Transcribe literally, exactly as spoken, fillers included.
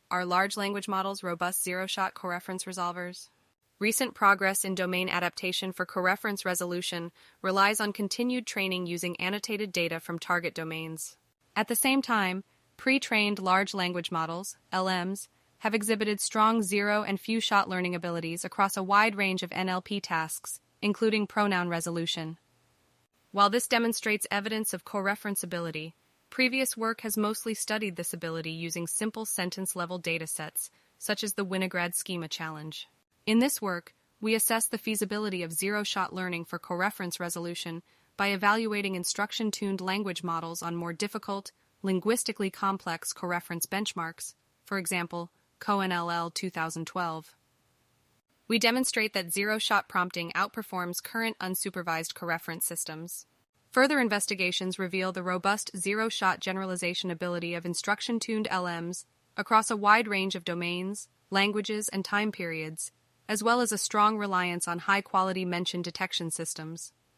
Are large language models robust zero-shot coreference resolvers? Recent progress in domain adaptation for coreference resolution relies on continued training using annotated data from target domains. At the same time, pre-trained large language models, L Ms, have exhibited strong zero and few-shot learning abilities across a wide range of N L P tasks, including pronoun resolution. While this demonstrates evidence of coreferenceability, previous work has mostly studied this ability using simple sentence-level datasets, such as the Winograd Schema Challenge. In this work, we assess the feasibility of zero-shot learning for coreference resolution by evaluating instruction-tuned language models on more difficult, linguistically complex coreference benchmarks, for example, Cohen L L two thousand twelve. We demonstrate that zero-shot prompting outperforms current unsupervised coreference systems. Further investigations reveal the robust zero-shot generalization ability of instruction-tuned L Ms across a wide range of domains, languages, and time periods, as well as a strong reliance on high-quality mention detection systems.